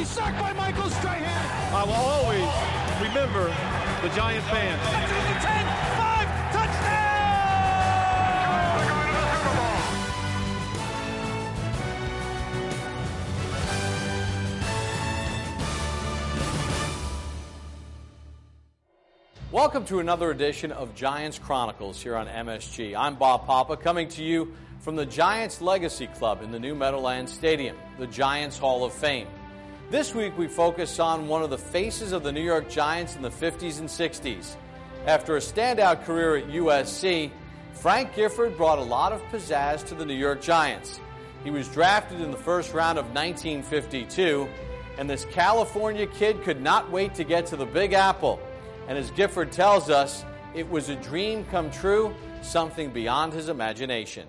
He's sacked by Michael Strahan. I will always remember the Giant fans. 10, 5, touchdown! Welcome to another edition of Giants Chronicles here on MSG. I'm Bob Papa, coming to you from the Giants Legacy Club in the new Meadowlands Stadium, the Giants Hall of Fame. This week we focus on one of the faces of the New York Giants in the 50s and 60s. After a standout career at USC, Frank Gifford brought a lot of pizzazz to the New York Giants. He was drafted in the first round of 1952, and this California kid could not wait to get to the Big Apple. And as Gifford tells us, it was a dream come true, something beyond his imagination.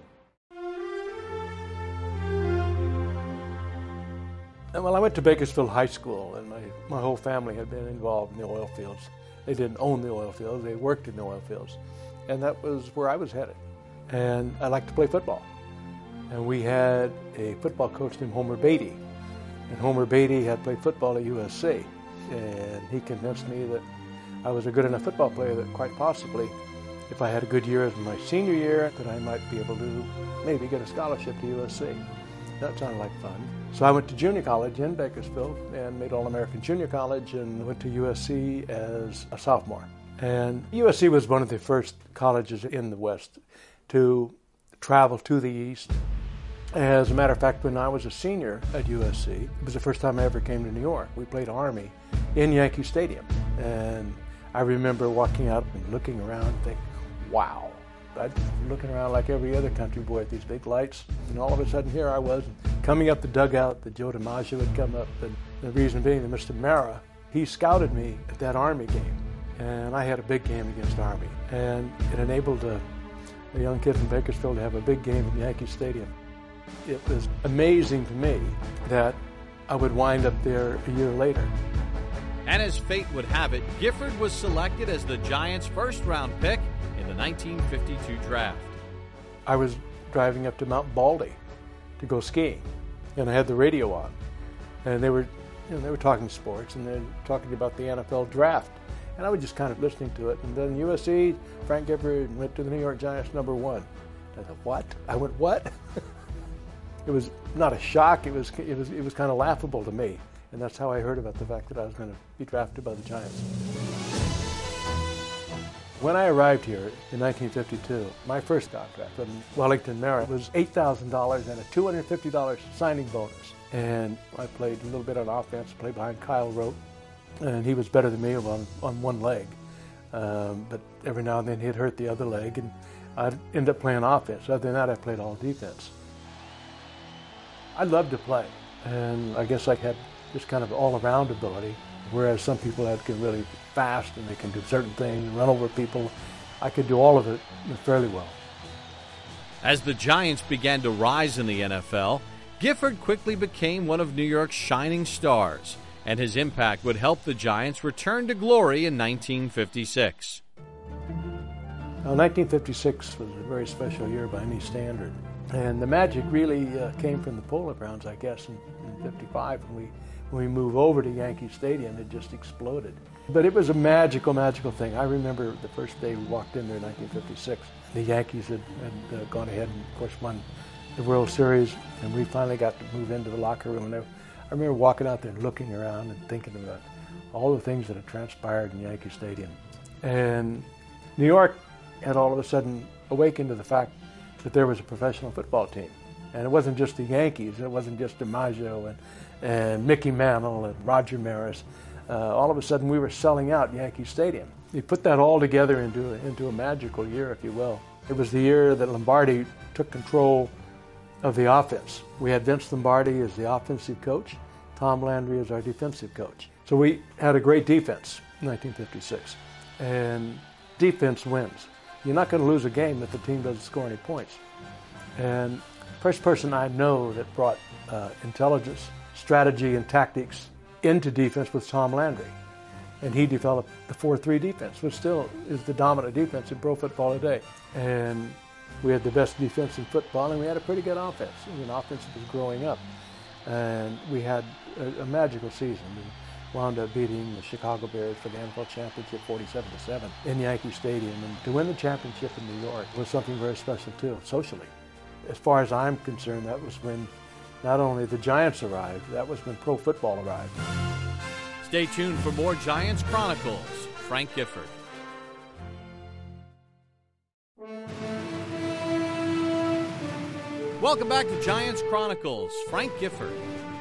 Well, I went to Bakersfield High School, and my whole family had been involved in the oil fields. They didn't own the oil fields, they worked in the oil fields. And that was where I was headed. And I liked to play football. And we had a football coach named Homer Beatty. And Homer Beatty had played football at USC. And he convinced me that I was a good enough football player that quite possibly, if I had a good year as my senior year, that I might be able to maybe get a scholarship to USC. That sounded like fun. So I went to junior college in Bakersfield and made All-American Junior College and went to USC as a sophomore. And USC was one of the first colleges in the West to travel to the East. As a matter of fact, when I was a senior at USC, it was the first time I ever came to New York. We played Army in Yankee Stadium. And I remember walking out and looking around and thinking, wow. I'd looking around like every other country boy at these big lights. And all of a sudden, here I was coming up the dugout that Joe DiMaggio had come up. And the reason being that Mr. Mara, he scouted me at that Army game. And I had a big game against Army. And it enabled a young kid from Bakersfield to have a big game at Yankee Stadium. It was amazing to me that I would wind up there a year later. And as fate would have it, Gifford was selected as the Giants' first-round pick in the 1952 draft. I was driving up to Mount Baldy to go skiing, and I had the radio on, and they were talking sports, and they're talking about the NFL draft, and I was just kind of listening to it. And then USC, Frank Gifford went to the New York Giants #1. I thought, what? I went, what? It was not a shock. It was kind of laughable to me. And that's how I heard about the fact that I was going to be drafted by the Giants. When I arrived here in 1952, my first contract from Wellington Merit was $8,000 and a $250 signing bonus. And I played a little bit on offense, played behind Kyle Rote, and he was better than me on one leg. But every now and then he'd hurt the other leg, and I'd end up playing offense. Other than that, I played all defense. I loved to play, and I guess I had this kind of all-around ability, whereas some people that get really fast and they can do certain things, run over people. I could do all of it fairly well. As the Giants began to rise in the NFL, Gifford quickly became one of New York's shining stars, and his impact would help the Giants return to glory in 1956. Now, 1956 was a very special year by any standard. And the magic really came from the Polo Grounds, I guess, in 55 when we moved over to Yankee Stadium. It just exploded. But it was a magical, magical thing. I remember the first day we walked in there in 1956. The Yankees had gone ahead and, of course, won the World Series, and we finally got to move into the locker room. And I remember walking out there and looking around and thinking about all the things that had transpired in Yankee Stadium. And New York had all of a sudden awakened to the fact that there was a professional football team. And it wasn't just the Yankees, it wasn't just DiMaggio and Mickey Mantle and Roger Maris. All of a sudden we were selling out Yankee Stadium. You put that all together into a magical year, if you will. It was the year that Lombardi took control of the offense. We had Vince Lombardi as the offensive coach, Tom Landry as our defensive coach. So we had a great defense in 1956. And defense wins. You're not going to lose a game if the team doesn't score any points. And first person I know that brought intelligence, strategy, and tactics into defense was Tom Landry. And he developed the 4-3 defense, which still is the dominant defense in pro football today. And we had the best defense in football, and we had a pretty good offense. I mean, offense was growing up. And we had a magical season. We wound up beating the Chicago Bears for the NFL championship 47-7 in Yankee Stadium. And to win the championship in New York was something very special too, socially. As far as I'm concerned, that was when not only the Giants arrived, that was when pro football arrived. Stay tuned for more Giants Chronicles. Frank Gifford. Welcome back to Giants Chronicles. Frank Gifford.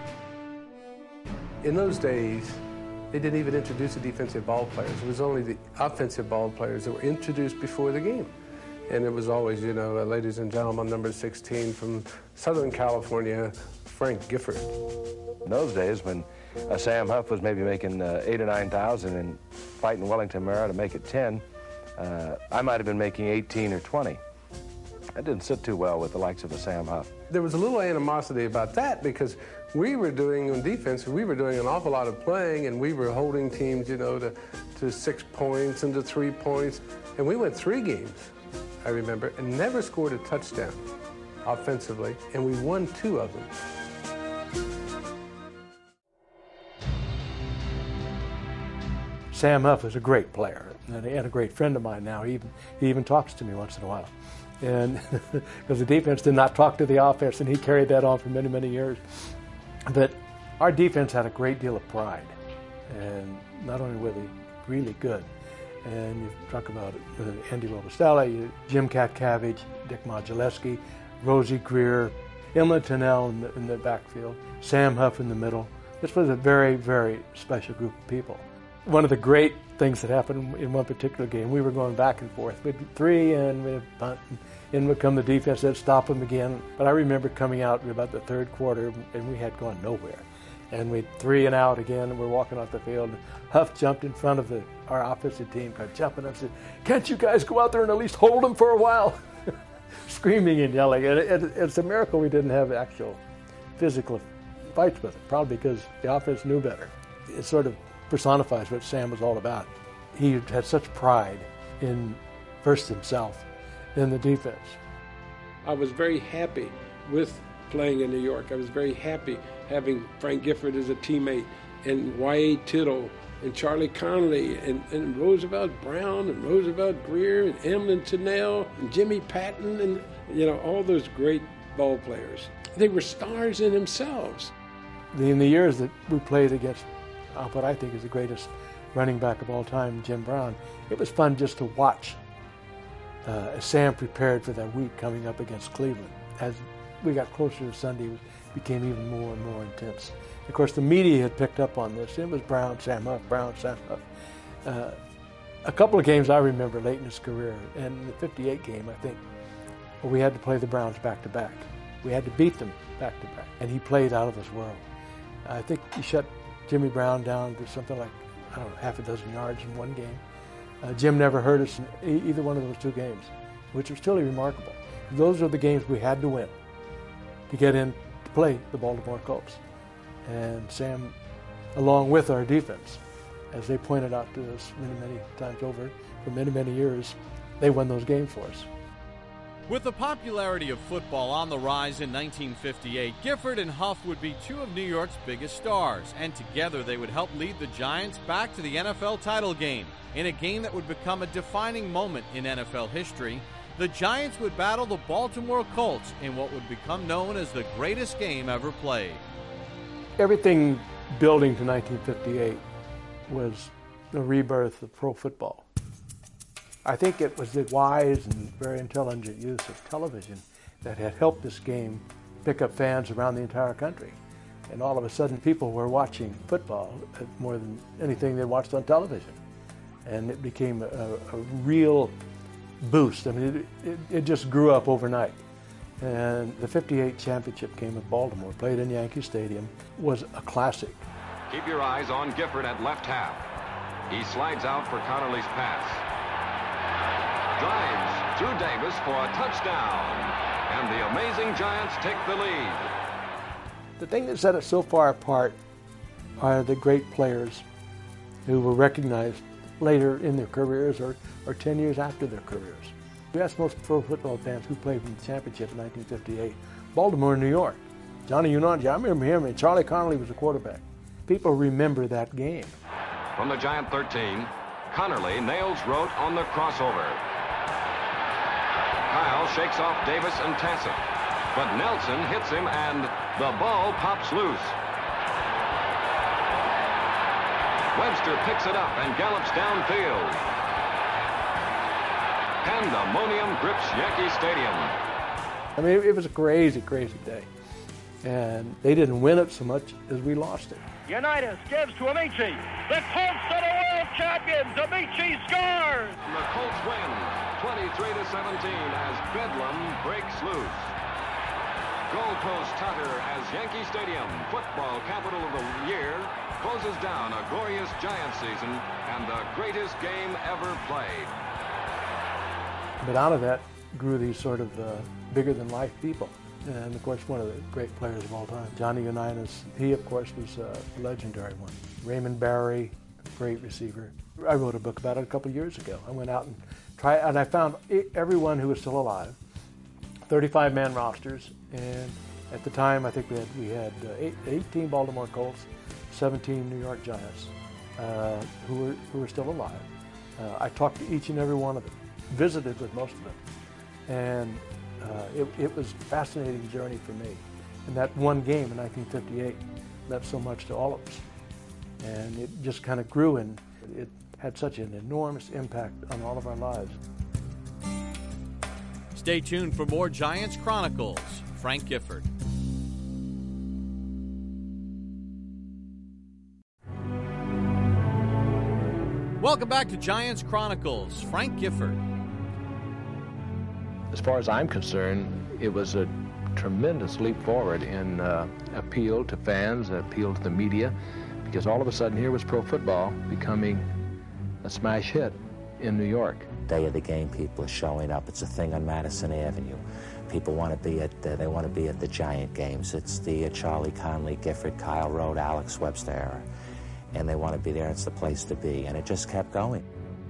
In those days, they didn't even introduce the defensive ball players. It was only the offensive ball players that were introduced before the game. And it was always, ladies and gentlemen, number 16 from Southern California, Frank Gifford. In those days, when Sam Huff was maybe making 8,000 or 9,000 and fighting Wellington Mara to make it 10, I might have been making 18 or 20. That didn't sit too well with the likes of a Sam Huff. There was a little animosity about that because we were doing, on defense, we were doing an awful lot of playing, and we were holding teams, to 6 points and to 3 points. And we went 3 games, I remember, and never scored a touchdown offensively, and we won 2 of them. Sam Huff was a great player and a great friend of mine now. He even talks to me once in a while. And because the defense did not talk to the offense, and he carried that on for many, many years. But our defense had a great deal of pride, and not only were they really good, and you talk about Andy Robustella, Jim Katcavage, Dick Modulewski, Rosie Greer, Emma Tennell in the backfield, Sam Huff in the middle. This was a very, very special group of people. One of the great things that happened in one particular game, we were going back and forth. We'd be 3 and we'd punt, and in would come the defense, they'd stop them again. But I remember coming out in about the 3rd quarter, and we had gone nowhere. And we'd 3 and out again, and we're walking off the field. Huff jumped in front of our offensive team, kind of jumping up and said, "Can't you guys go out there and at least hold them for a while?" Screaming and yelling. And it's a miracle we didn't have actual physical fights with it, probably because the offense knew better. It sort of personifies what Sam was all about. He had such pride in first himself, then the defense. I was very happy with playing in New York. I was very happy having Frank Gifford as a teammate, and Y.A. Tittle, and Charlie Connolly, and Roosevelt Brown, and Roosevelt Greer, and Emlyn Tennell, and Jimmy Patton, and all those great ball players. They were stars in themselves. In the years that we played against what I think is the greatest running back of all time, Jim Brown, it was fun just to watch as Sam prepared for that week coming up against Cleveland. As we got closer to Sunday, it became even more and more intense. Of course, the media had picked up on this. It was Brown, Sam Huff, Brown, Sam Huff. A couple of games I remember late in his career, and in the 58 game, I think, we had to play the Browns back-to-back. We had to beat them back-to-back, and he played out of his world. I think he shut Jimmy Brown down to something like, half a dozen yards in one game. Jim never hurt us in either one of those 2 games, which was truly remarkable. Those are the games we had to win to get in to play the Baltimore Colts. And Sam, along with our defense, as they pointed out to us many, many times over, for many, many years, they won those games for us. With the popularity of football on the rise in 1958, Gifford and Huff would be 2 of New York's biggest stars, and together they would help lead the Giants back to the NFL title game. In a game that would become a defining moment in NFL history, the Giants would battle the Baltimore Colts in what would become known as the greatest game ever played. Everything building to 1958 was the rebirth of pro football. I think it was the wise and very intelligent use of television that had helped this game pick up fans around the entire country. And all of a sudden, people were watching football more than anything they watched on television. And it became a real boost. I mean, it just grew up overnight. And the 58 championship game at Baltimore, played in Yankee Stadium, was a classic. Keep your eyes on Gifford at left half. He slides out for Connolly's pass. Drives through Davis for a touchdown. And the amazing Giants take the lead. The thing that set us so far apart are the great players who were recognized later in their careers or 10 years after their careers. We asked most pro football fans who played in the championship in 1958, Baltimore and New York. Johnny Unitas, I remember him, and Charlie Connolly was the quarterback. People remember that game. From the Giant 13, Connerly nails Rote on the crossover. Kyle shakes off Davis and Tassett, but Nelson hits him and the ball pops loose. Webster picks it up and gallops downfield. Pandemonium grips Yankee Stadium. I mean, it was a crazy, crazy day. And they didn't win it so much as we lost it. Unitas gives to Amici. The Colts are the world champions. Amici scores. The Colts win 23-17 as Bedlam breaks loose. Goalpost totter as Yankee Stadium, football capital of the year, closes down a glorious Giant season and the greatest game ever played. But out of that grew these sort of bigger-than-life people. And, of course, one of the great players of all time, Johnny Unitas, he, of course, was a legendary one. Raymond Barry, great receiver. I wrote a book about it a couple years ago. I went out and I found everyone who was still alive, 35-man rosters, and at the time, I think we had 18 Baltimore Colts, 17 New York Giants, who were still alive. I talked to each and every one of them, visited with most of them, and it was a fascinating journey for me. And that one game in 1958 meant so much to all of us. And it just kind of grew, and it had such an enormous impact on all of our lives. Stay tuned for more Giants Chronicles. Frank Gifford. Welcome back to Giants Chronicles. Frank Gifford. As far as I'm concerned, it was a tremendous leap forward in appeal to fans, appeal to the media, because all of a sudden here was pro football becoming a smash hit in New York. Day of the game, people are showing up. It's a thing on Madison Avenue. People want to be at they want to be at the Giant games. It's the Charlie Connolly, Gifford, Kyle Rote, Alex Webster era, and they want to be there. It's the place to be, and it just kept going.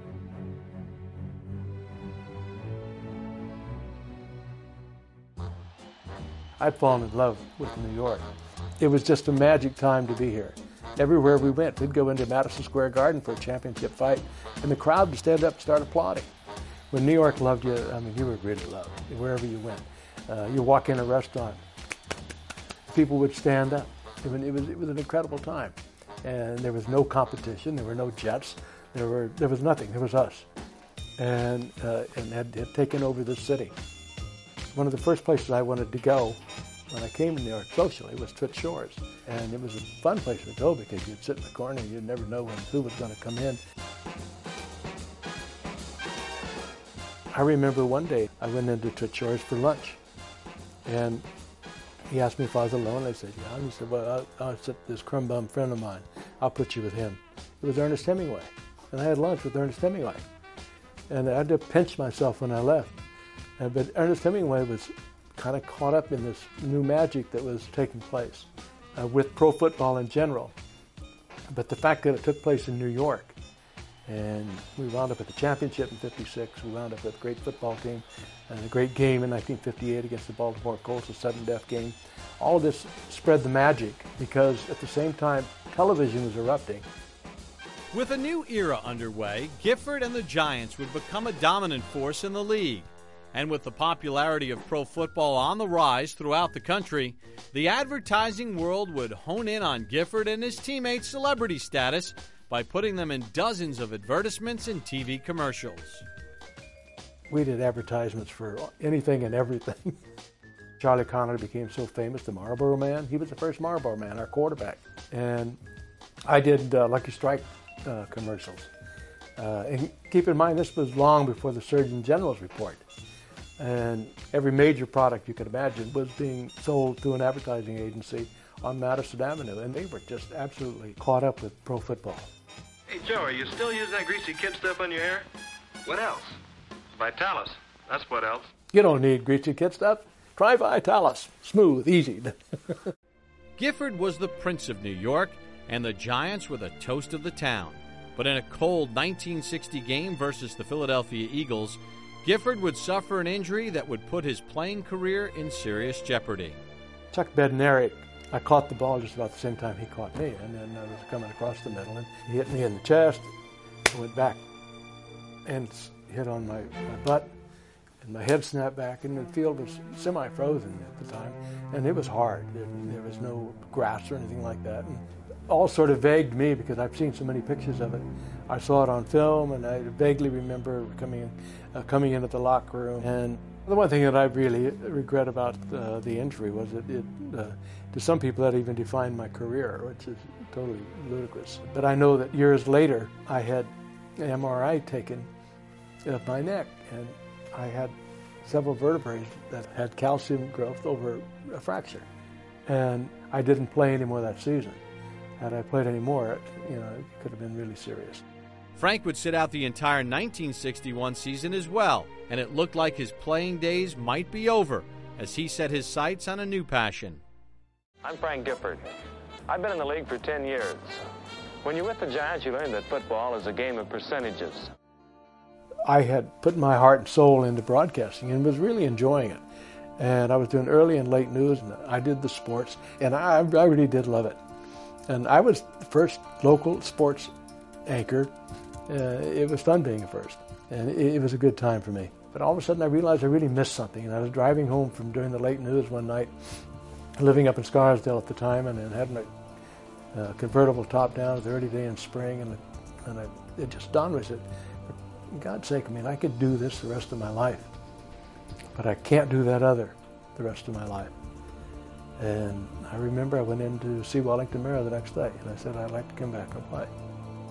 I'd fallen in love with New York. It was just a magic time to be here. Everywhere we went, we'd go into Madison Square Garden for a championship fight, and the crowd would stand up and start applauding. When New York loved you, I mean, you were really loved wherever you went. You walk in a restaurant, people would stand up. It was an incredible time, and there was no competition. There were no Jets. There was nothing. There was us, and had taken over this city. One of the first places I wanted to go when I came to New York socially was Twitch Shores. And it was a fun place to go because you'd sit in the corner and you'd never know who was going to come in. I remember one day I went into Twitch Shores for lunch. And he asked me if I was alone. I said, yeah. And he said, well, I'll sit this crumb bum friend of mine. I'll put you with him. It was Ernest Hemingway. And I had lunch with Ernest Hemingway. And I had to pinch myself when I left. But Ernest Hemingway was kind of caught up in this new magic that was taking place with pro football in general. But the fact that it took place in New York, and we wound up at the championship in '56, we wound up with a great football team, and a great game in 1958 against the Baltimore Colts, a sudden-death game. All of this spread the magic because at the same time, television was erupting. With a new era underway, Gifford and the Giants would become a dominant force in the league. And with the popularity of pro football on the rise throughout the country, the advertising world would hone in on Gifford and his teammates' celebrity status by putting them in dozens of advertisements and TV commercials. We did advertisements for anything and everything. Charlie Connolly became so famous, the Marlboro Man. He was the first Marlboro Man, our quarterback. And I did Lucky Strike commercials. And keep in mind, this was long before the Surgeon General's report. And every major product you could imagine was being sold through an advertising agency on Madison Avenue, and they were just absolutely caught up with pro football. Hey, Joe, are you still using that Greasy Kid stuff on your hair? What else? Vitalis. That's what else. You don't need Greasy Kid stuff. Try Vitalis. Smooth, easy. Gifford was the Prince of New York, and the Giants were the toast of the town. But in a cold 1960 game versus the Philadelphia Eagles, Gifford would suffer an injury that would put his playing career in serious jeopardy. Chuck Bednarik, I caught the ball just about the same time he caught me, and then I was coming across the middle, and he hit me in the chest, I went back and hit on my butt, and my head snapped back, and the field was semi-frozen at the time, and it was hard. There was no grass or anything like that. And all sort of vague to me because I've seen so many pictures of it. I saw it on film, and I vaguely remember coming into the locker room. And the one thing that I really regret about the injury was that to some people that even defined my career, which is totally ludicrous. But I know that years later I had an MRI taken of my neck, and I had several vertebrae that had calcium growth over a fracture. And I didn't play anymore that season. Had I played any more, it could have been really serious. Frank would sit out the entire 1961 season as well, and it looked like his playing days might be over as he set his sights on a new passion. I'm Frank Gifford. I've been in the league for 10 years. When you're with the Giants, you learn that football is a game of percentages. I had put my heart and soul into broadcasting and was really enjoying it. And I was doing early and late news, and I did the sports, and I really did love it. And I was the first local sports anchor. It was fun being a first, and it was a good time for me. But all of a sudden I realized I really missed something, and I was driving home from doing the late news one night, living up in Scarsdale at the time, and having a convertible top down, the early day in spring, and it just dawned on me, I said, for God's sake, I could do this the rest of my life, but I can't do that other the rest of my life. And I remember I went in to see Wellington Mara the next day, and I said I'd like to come back and play.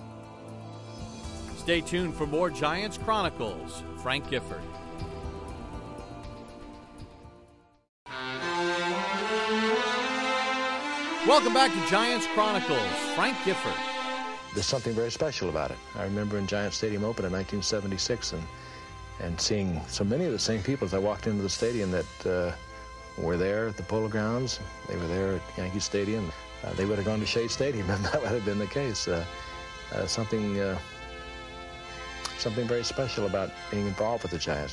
Stay tuned for more Giants Chronicles. Frank Gifford. Welcome back to Giants Chronicles. Frank Gifford. There's something very special about it. I remember in Giant Stadium Open in 1976 and seeing so many of the same people as I walked into the stadium that were there at the Polo Grounds. They were there at Yankee Stadium. They would have gone to Shea Stadium if that would have been the case. Something very special about being involved with the Giants.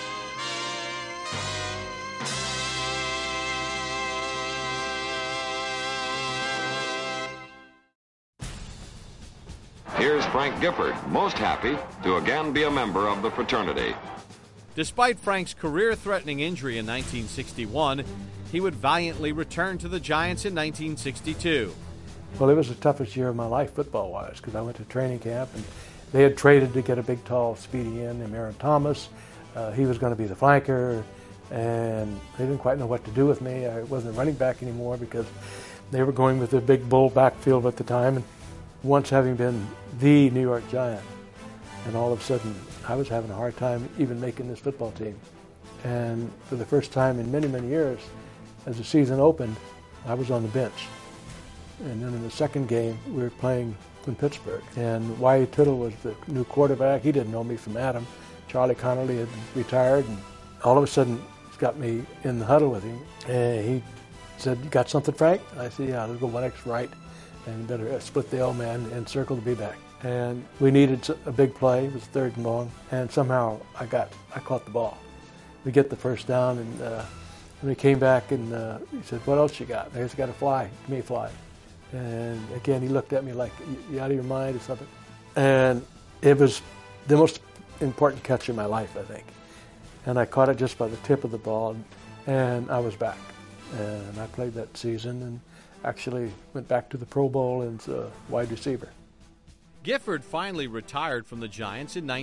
Here's Frank Gifford, most happy to again be a member of the fraternity. Despite Frank's career-threatening injury in 1961, he would valiantly return to the Giants in 1962. Well, it was the toughest year of my life football-wise because I went to training camp, and they had traded to get a big, tall, speedy end named Aaron Thomas. He was going to be the flanker, and they didn't quite know what to do with me. I wasn't a running back anymore because they were going with the big bull backfield at the time. And once having been the New York Giant, and all of a sudden I was having a hard time even making this football team. And for the first time in many, many years, as the season opened, I was on the bench. And then in the second game, we were playing in Pittsburgh. And Y.A. Tittle was the new quarterback. He didn't know me from Adam. Charlie Connolly had retired. And all of a sudden, he's got me in the huddle with him. And he said, "You got something, Frank?" I said, "Yeah, let's go 1X right. And you better split the L-man and circle to be back." And we needed a big play. It was 3rd and long. And somehow I caught the ball. We get the first down, and we came back, and he said, "What else you got?" I just got a fly. Give me a fly. And again, he looked at me like, "You out of your mind or something?" And it was the most important catch of my life, I think. And I caught it just by the tip of the ball, and I was back. And I played that season and actually went back to the Pro Bowl as a wide receiver. Gifford finally retired from the Giants in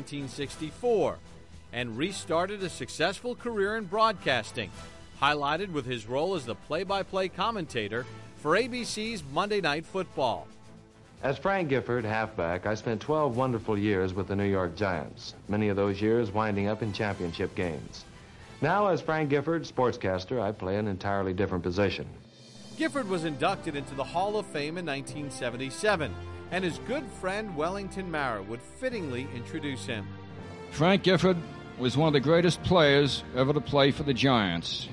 1964 and restarted a successful career in broadcasting, highlighted with his role as the play-by-play commentator for ABC's Monday Night Football. As Frank Gifford, halfback, I spent 12 wonderful years with the New York Giants, many of those years winding up in championship games. Now, as Frank Gifford, sportscaster, I play an entirely different position. Gifford was inducted into the Hall of Fame in 1977, and his good friend Wellington Mara would fittingly introduce him. Frank Gifford was one of the greatest players ever to play for the Giants.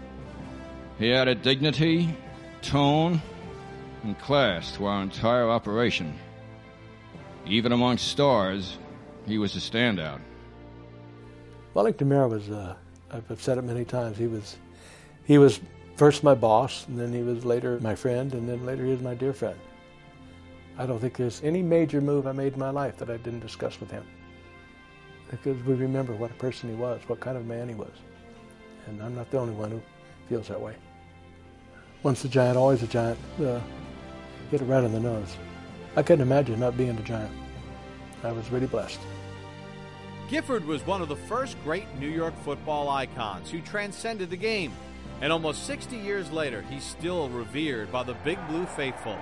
He added dignity, tone, and class to our entire operation. Even amongst stars, he was a standout. Wellington Mara was, I've said it many times, he was First my boss, and then he was later my friend, and then later he was my dear friend. I don't think there's any major move I made in my life that I didn't discuss with him. Because we remember what a person he was, what kind of man he was. And I'm not the only one who feels that way. Once a Giant, always a Giant. Hit it right on the nose. I couldn't imagine not being a Giant. I was really blessed. Gifford was one of the first great New York football icons who transcended the game. And almost 60 years later, he's still revered by the Big Blue faithful.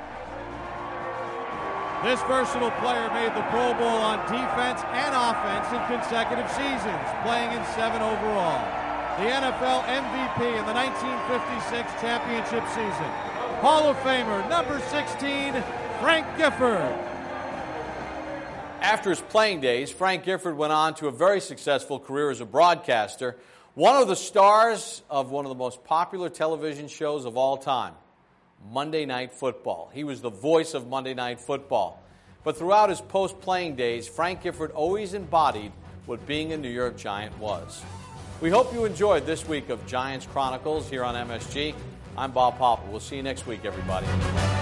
This versatile player made the Pro Bowl on defense and offense in consecutive seasons, playing in 7 overall. The NFL MVP in the 1956 championship season. Hall of Famer, number 16, Frank Gifford. After his playing days, Frank Gifford went on to a very successful career as a broadcaster, one of the stars of one of the most popular television shows of all time, Monday Night Football. He was the voice of Monday Night Football. But throughout his post-playing days, Frank Gifford always embodied what being a New York Giant was. We hope you enjoyed this week of Giants Chronicles here on MSG. I'm Bob Papa. We'll see you next week, everybody.